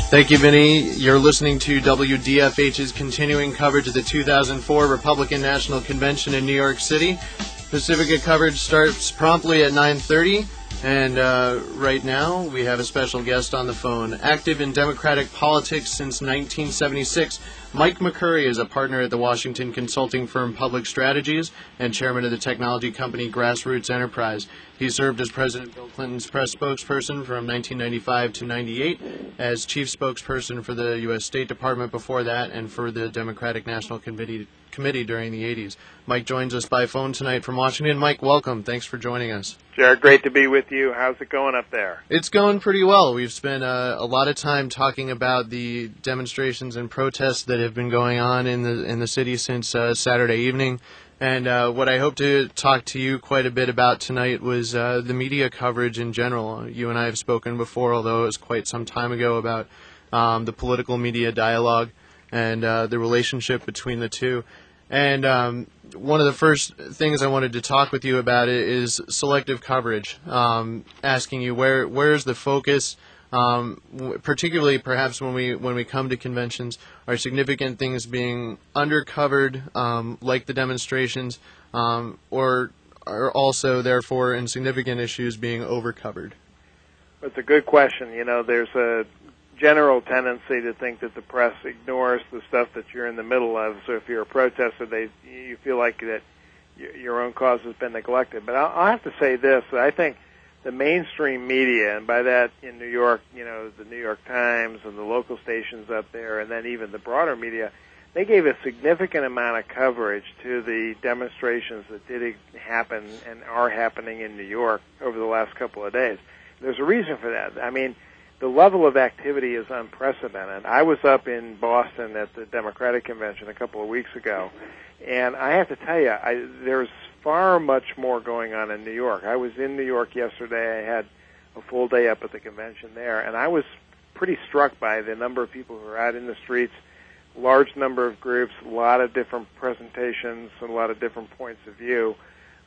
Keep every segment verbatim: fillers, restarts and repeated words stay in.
Thank you, Vinny. You're listening to W D F H's continuing coverage of the two thousand four Republican National Convention in New York City. Pacifica coverage starts promptly at nine thirty, and uh, right now we have a special guest on the phone. Active in Democratic politics since nineteen seventy-six, Mike McCurry is a partner at the Washington consulting firm Public Strategies and chairman of the technology company Grassroots Enterprise. He served as President Bill Clinton's press spokesperson from nineteen ninety-five to ninety-eight, as chief spokesperson for the U S State Department before that, and for the Democratic National Committee, Committee during the eighties. Mike joins us by phone tonight from Washington. Mike, welcome. Thanks for joining us. Jared, great to be with you. How's it going up there? It's going pretty well. We've spent uh, a lot of time talking about the demonstrations and protests that have been going on in the in the city since uh, Saturday evening. And uh, what I hope to talk to you quite a bit about tonight was uh, the media coverage in general. You and I have spoken before, although it was quite some time ago, about um, the political media dialogue and uh, the relationship between the two. And um, one of the first things I wanted to talk with you about is selective coverage, um, asking you where where's the focus, um, w- particularly perhaps when we when we come to conventions, are significant things being undercovered, um, like the demonstrations, um, or are also therefore insignificant issues being overcovered? It's a good question. You know, there's a general tendency to think that the press ignores the stuff that you're in the middle of. So if you're a protester, they you feel like that your own cause has been neglected. But I'll, I'll have to say this: I think the mainstream media, and by that in New York, you know, the New York Times and the local stations up there, and then even the broader media, they gave a significant amount of coverage to the demonstrations that did happen and are happening in New York over the last couple of days. There's a reason for that. I mean, the level of activity is unprecedented. I was up in Boston at the Democratic Convention a couple of weeks ago, and I have to tell you, I, there's far much more going on in New York. I was in New York yesterday. I had a full day up at the convention there, and I was pretty struck by the number of people who are out in the streets, large number of groups, a lot of different presentations, and a lot of different points of view.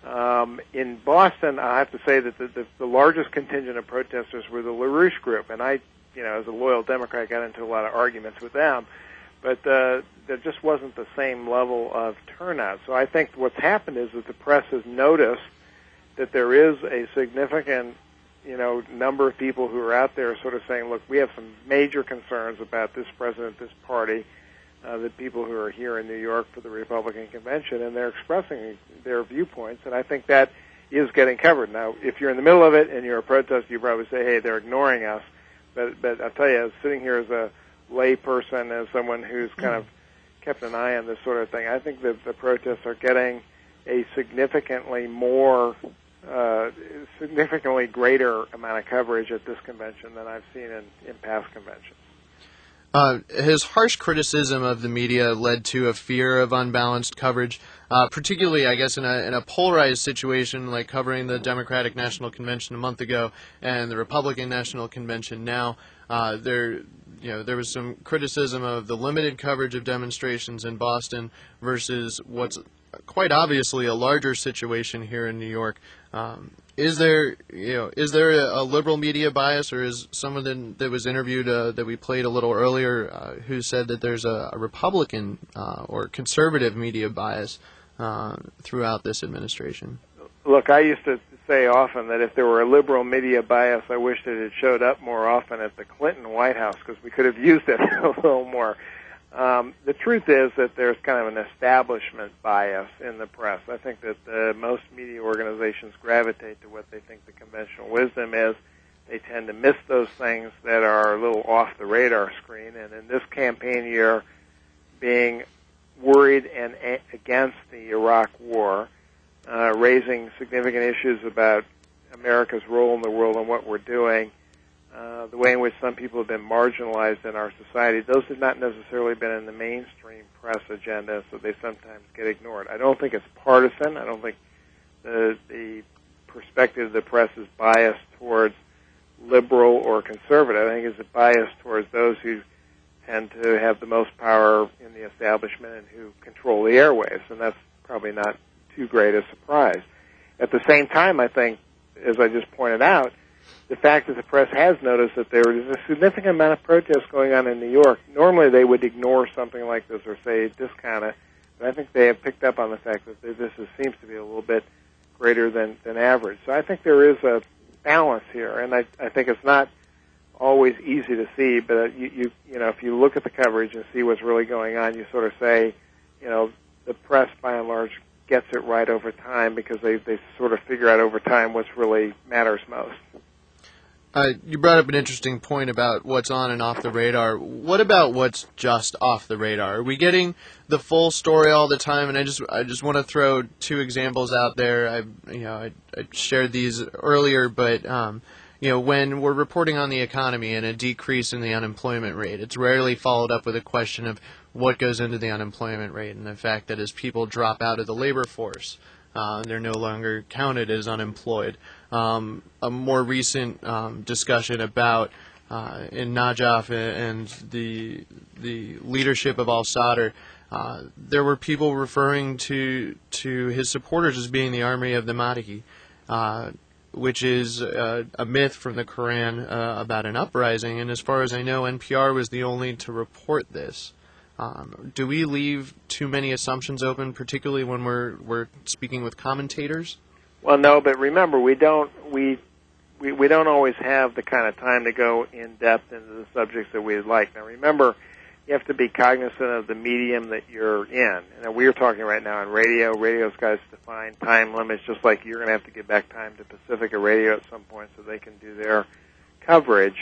Um, in Boston, I have to say that the, the, the largest contingent of protesters were the LaRouche group, and I, you know, as a loyal Democrat, got into a lot of arguments with them, but uh, there just wasn't the same level of turnout. So I think what's happened is that the press has noticed that there is a significant, you know, number of people who are out there sort of saying, look, we have some major concerns about this president, this party, Uh, the people who are here in New York for the Republican convention, and they're expressing their viewpoints, and I think that is getting covered. Now, if you're in the middle of it and you're a protester, you probably say, hey, they're ignoring us. But, but I'll tell you, sitting here as a lay person, as someone who's kind of kept an eye on this sort of thing, I think that the protests are getting a significantly more, uh, significantly greater amount of coverage at this convention than I've seen in, in past conventions. Uh, his harsh criticism of the media led to a fear of unbalanced coverage, uh, particularly, I guess, in a, in a polarized situation like covering the Democratic National Convention a month ago and the Republican National Convention now. Uh, there, you know, there was some criticism of the limited coverage of demonstrations in Boston versus what's quite obviously a larger situation here in New York. Um, Is there, you know, is there a, a liberal media bias, or is someone that, that was interviewed uh, that we played a little earlier uh, who said that there's a, a Republican uh, or conservative media bias uh, throughout this administration? Look, I used to say often that if there were a liberal media bias, I wish that it showed up more often at the Clinton White House because we could have used it a little more. Um, the truth is that there's kind of an establishment bias in the press. I think that uh, most media organizations gravitate to what they think the conventional wisdom is. They tend to miss those things that are a little off the radar screen. And in this campaign year, being worried and a- against the Iraq war, uh, raising significant issues about America's role in the world and what we're doing, Uh, the way in which some people have been marginalized in our society, those have not necessarily been in the mainstream press agenda, so they sometimes get ignored. I don't think it's partisan. I don't think the, the perspective of the press is biased towards liberal or conservative. I think it's biased towards those who tend to have the most power in the establishment and who control the airwaves, and that's probably not too great a surprise. At the same time, I think, as I just pointed out, the fact that the press has noticed that there is a significant amount of protest going on in New York. Normally they would ignore something like this or say discount it, but I think they have picked up on the fact that this is, seems to be a little bit greater than, than average. So I think there is a balance here, and I, I think it's not always easy to see, but you, you, you know, if you look at the coverage and see what's really going on, you sort of say, you know, the press by and large gets it right over time because they, they sort of figure out over time what's really matters most. Uh, you brought up an interesting point about what's on and off the radar. What about what's just off the radar? Are we getting the full story all the time? And I just I just want to throw two examples out there. I you know I, I shared these earlier, but um, you know when we're reporting on the economy and a decrease in the unemployment rate, it's rarely followed up with a question of what goes into the unemployment rate and the fact that as people drop out of the labor force, Uh, they're no longer counted as unemployed. Um, a more recent um, discussion about uh, in Najaf and the the leadership of al-Sadr, uh, there were people referring to to his supporters as being the army of the Mahdi, uh, which is uh, a myth from the Quran uh, about an uprising. And as far as I know, N P R was the only to report this. Um, do we leave too many assumptions open, particularly when we're we're speaking with commentators? Well, no, but remember, we don't we we, we don't always have the kind of time to go in depth into the subjects that we'd like. Now, remember, you have to be cognizant of the medium that you're in. And we're talking right now on radio. Radio's got defined time limits, just like you're going to have to give back time to Pacifica Radio at some point so they can do their coverage.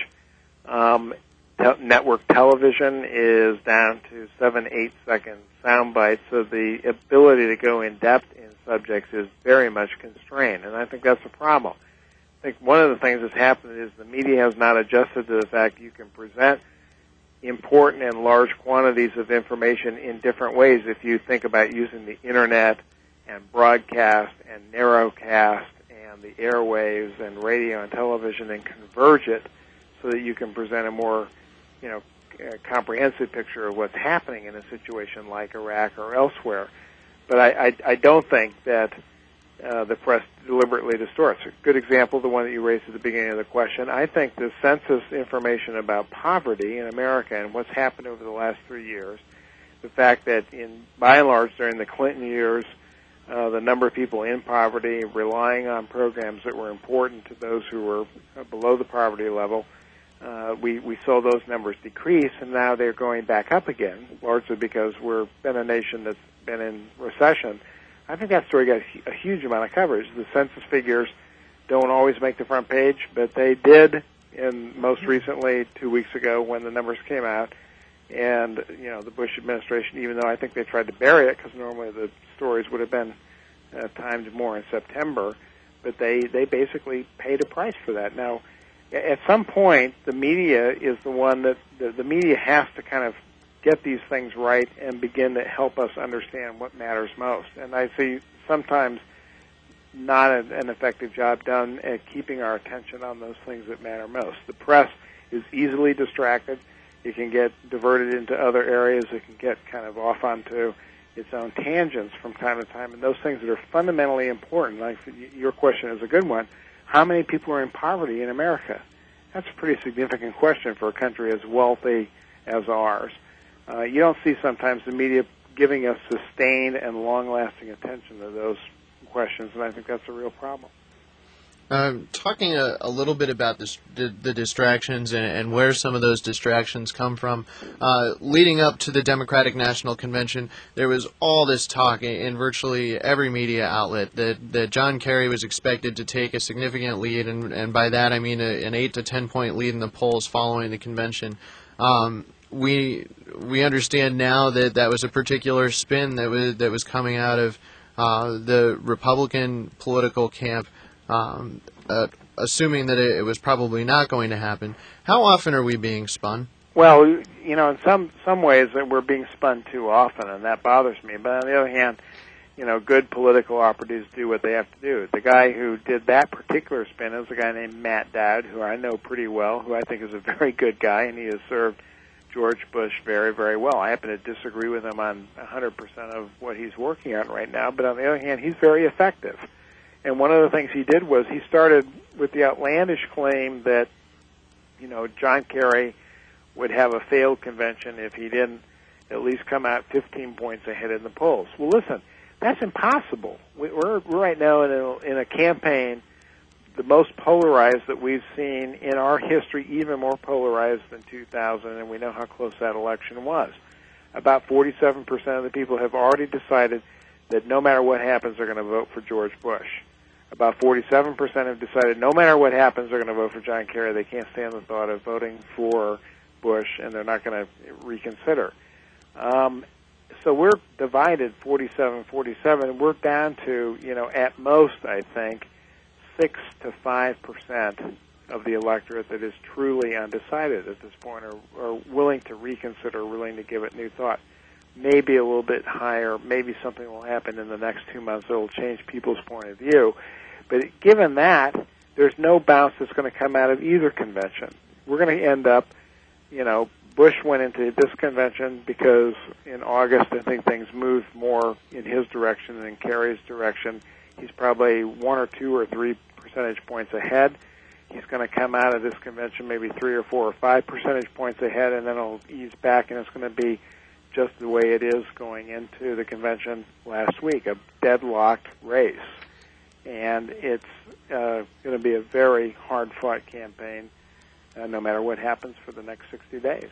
Um, Te- network television is down to seven, eight second sound bites, so the ability to go in depth in subjects is very much constrained, and I think that's a problem. I think one of the things that's happened is the media has not adjusted to the fact you can present important and large quantities of information in different ways if you think about using the internet and broadcast and narrowcast and the airwaves and radio and television and converge it so that you can present a more you know, a comprehensive picture of what's happening in a situation like Iraq or elsewhere. But I, I, I don't think that uh, the press deliberately distorts. A good example, the one that you raised at the beginning of the question, I think the census information about poverty in America and what's happened over the last three years, the fact that in by and large during the Clinton years, uh, the number of people in poverty relying on programs that were important to those who were below the poverty level, Uh, we, we saw those numbers decrease, and now they're going back up again, largely because we're been a nation that's been in recession. I think that story got a huge amount of coverage. The census figures don't always make the front page, but they did in most recently two weeks ago when the numbers came out. And, you know, the Bush administration, even though I think they tried to bury it because normally the stories would have been uh, timed more in September, but they, they basically paid a price for that. Now, at some point, the media is the one that the, the media has to kind of get these things right and begin to help us understand what matters most. And I see sometimes not an, an effective job done at keeping our attention on those things that matter most. The press is easily distracted. It can get diverted into other areas. It can get kind of off onto its own tangents from time to time. And those things that are fundamentally important, like your question is a good one, how many people are in poverty in America? That's a pretty significant question for a country as wealthy as ours. Uh, you don't see sometimes the media giving us sustained and long-lasting attention to those questions, and I think that's a real problem. Um, talking a, a little bit about this, the, the distractions and, and where some of those distractions come from, uh, leading up to the Democratic National Convention, there was all this talk in, in virtually every media outlet that, that John Kerry was expected to take a significant lead, and, and by that I mean a, an eight to ten point lead in the polls following the convention. Um, we we understand now that that was a particular spin that was that was coming out of uh, the Republican political camp. Um, uh, assuming that it, it was probably not going to happen, how often are we being spun? Well, you know, in some some ways that we're being spun too often, and that bothers me. But on the other hand, you know, good political operatives do what they have to do. The guy who did that particular spin is a guy named Matt Dowd, who I know pretty well, who I think is a very good guy, and he has served George Bush very, very well. I happen to disagree with him on one hundred percent of what he's working on right now, but on the other hand, he's very effective. And one of the things he did was he started with the outlandish claim that, you know, John Kerry would have a failed convention if he didn't at least come out fifteen points ahead in the polls. Well, listen, that's impossible. We're, we're right now in a, in a campaign, the most polarized that we've seen in our history, even more polarized than two thousand, and we know how close that election was. About forty-seven percent of the people have already decided that no matter what happens, they're going to vote for George Bush. About forty-seven percent have decided no matter what happens, they're going to vote for John Kerry. They can't stand the thought of voting for Bush, and they're not going to reconsider. Um, so we're divided forty-seven forty-seven. We're down to, you know, at most, I think, six to five percent of the electorate that is truly undecided at this point, or, or willing to reconsider, willing to give it new thought. Maybe a little bit higher. Maybe something will happen in the next two months that will change people's point of view. But given that, there's no bounce that's going to come out of either convention. We're going to end up, you know, Bush went into this convention because in August I think things moved more in his direction than in Kerry's direction. He's probably one or two or three percentage points ahead. He's going to come out of this convention maybe three or four or five percentage points ahead, and then it'll ease back, and it's going to be just the way it is going into the convention last week, a deadlocked race. And it's uh, going to be a very hard-fought campaign, uh, no matter what happens for the next sixty days.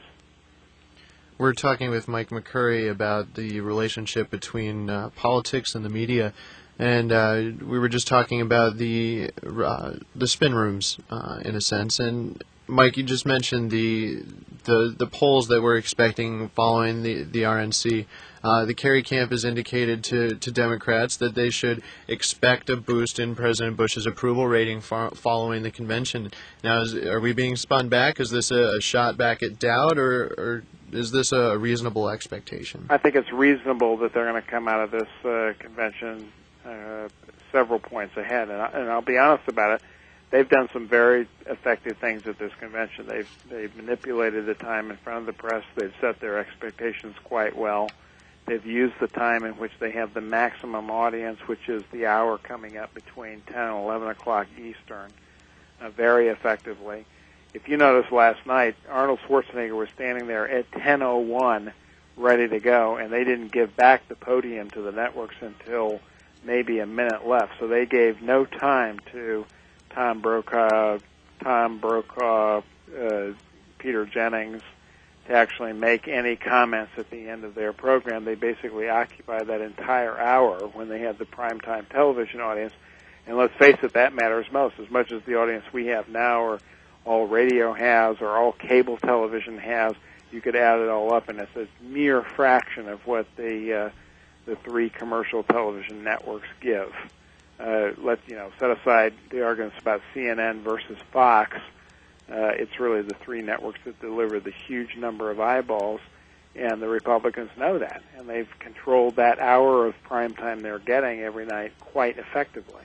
We're talking with Mike McCurry about the relationship between uh, politics and the media, and uh, we were just talking about the uh, the spin rooms uh, in a sense. And Mike, you just mentioned the the the polls that we're expecting following the the R N C. Uh, the Kerry camp has indicated to, to Democrats that they should expect a boost in President Bush's approval rating fo- following the convention. Now, is, are we being spun back? Is this a, a shot back at Dowd, or, or is this a reasonable expectation? I think it's reasonable that they're going to come out of this uh, convention uh, several points ahead. And, I, and I'll be honest about it. They've done some very effective things at this convention. They've, they've manipulated the time in front of the press. They've set their expectations quite well. They've used the time in which they have the maximum audience, which is the hour coming up between ten and eleven o'clock Eastern, uh, very effectively. If you noticed last night, Arnold Schwarzenegger was standing there at ten oh one ready to go, and they didn't give back the podium to the networks until maybe a minute left. So they gave no time to Tom Brokaw, Tom Brokaw, uh, Peter Jennings, to actually make any comments at the end of their program. They basically occupied that entire hour when they had the primetime television audience. And let's face it, that matters most. As much as the audience we have now, or all radio has, or all cable television has, you could add it all up, and it's a mere fraction of what the uh, the three commercial television networks give. Uh, let you know, set aside the arguments about C N N versus Fox. Uh, it's really the three networks that deliver the huge number of eyeballs, and the Republicans know that, and they've controlled that hour of prime time they're getting every night quite effectively.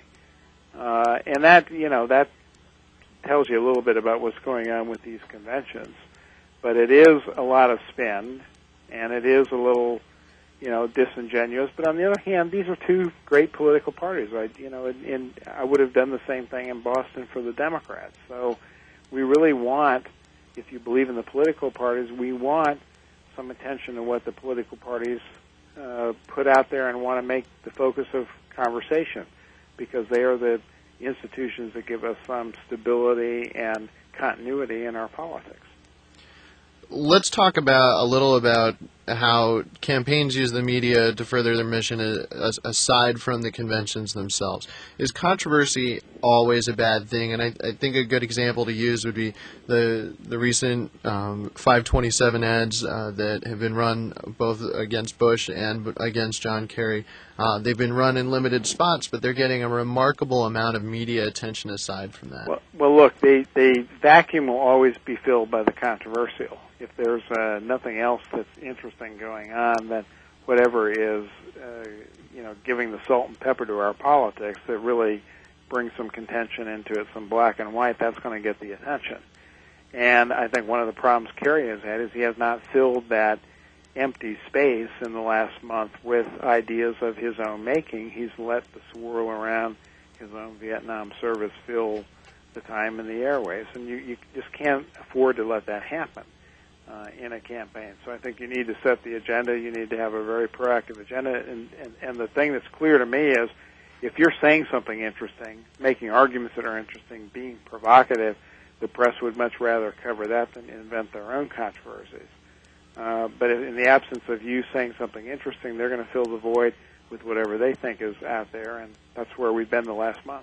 Uh, and that, you know, that tells you a little bit about what's going on with these conventions. But it is a lot of spin, and it is a little, you know, disingenuous. But on the other hand, these are two great political parties. I, you know, and, and I would have done the same thing in Boston for the Democrats. So we really want, if you believe in the political parties, we want some attention to what the political parties uh, put out there and want to make the focus of conversation, because they are the institutions that give us some stability and continuity in our politics. Let's talk about a little about how campaigns use the media to further their mission aside from the conventions themselves. Is controversy always a bad thing? And I, I think a good example to use would be the the recent um, five twenty-seven ads uh, that have been run both against Bush and against John Kerry. Uh, they've been run in limited spots, but they're getting a remarkable amount of media attention aside from that. Well, well look, the, the vacuum will always be filled by the controversial. If there's uh, nothing else that's interesting going on, then whatever is, uh, you know, giving the salt and pepper to our politics that really brings some contention into it, some black and white, that's going to get the attention. And I think one of the problems Kerry has had is he has not filled that empty space in the last month with ideas of his own making. He's let the swirl around his own Vietnam service fill the time in the airways, and you, you just can't afford to let that happen uh, in a campaign. So I think you need to set the agenda. You need to have a very proactive agenda. And, and, and the thing that's clear to me is if you're saying something interesting, making arguments that are interesting, being provocative, the press would much rather cover that than invent their own controversies. Uh, but in the absence of you saying something interesting, they're going to fill the void with whatever they think is out there, and that's where we've been the last month.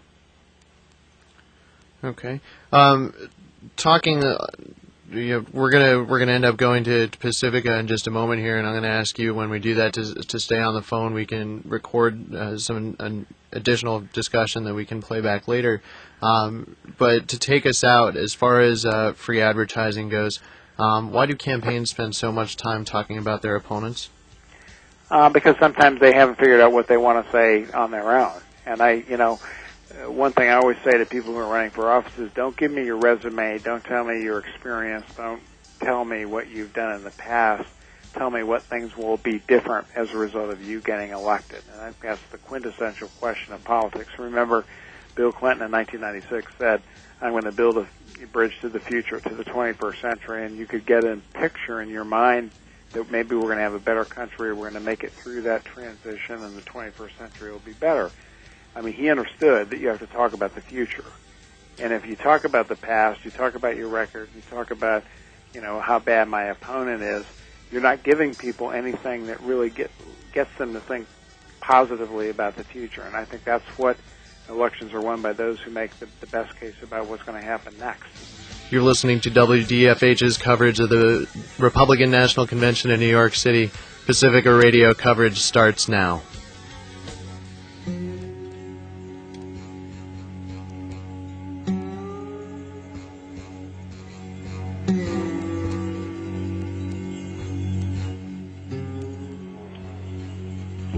Okay. Um, talking, uh, you know, we're gonna we're gonna end up going to Pacifica in just a moment here, and I'm gonna ask you when we do that to to stay on the phone. We can record uh, some an additional discussion that we can play back later. Um, but to take us out, as far as uh, free advertising goes, um, why do campaigns spend so much time talking about their opponents? Uh, because sometimes they haven't figured out what they want to say on their own. And I, you know, uh, one thing I always say to people who are running for office is don't give me your resume, don't tell me your experience, don't tell me what you've done in the past. Tell me what things will be different as a result of you getting elected. And I think that's the quintessential question of politics. Remember, Bill Clinton in nineteen ninety-six said, I'm going to build a bridge to the future, to the twenty-first century, and you could get a picture in your mind that maybe we're going to have a better country, we're going to make it through that transition, and the twenty-first century will be better. I mean, he understood that you have to talk about the future. And if you talk about the past, you talk about your record, you talk about, you know, how bad my opponent is, you're not giving people anything that really get, gets them to think positively about the future. And I think that's what elections are won by, those who make the, the best case about what's going to happen next. You're listening to W D F H's coverage of the Republican National Convention in New York City. Pacifica Radio coverage starts now.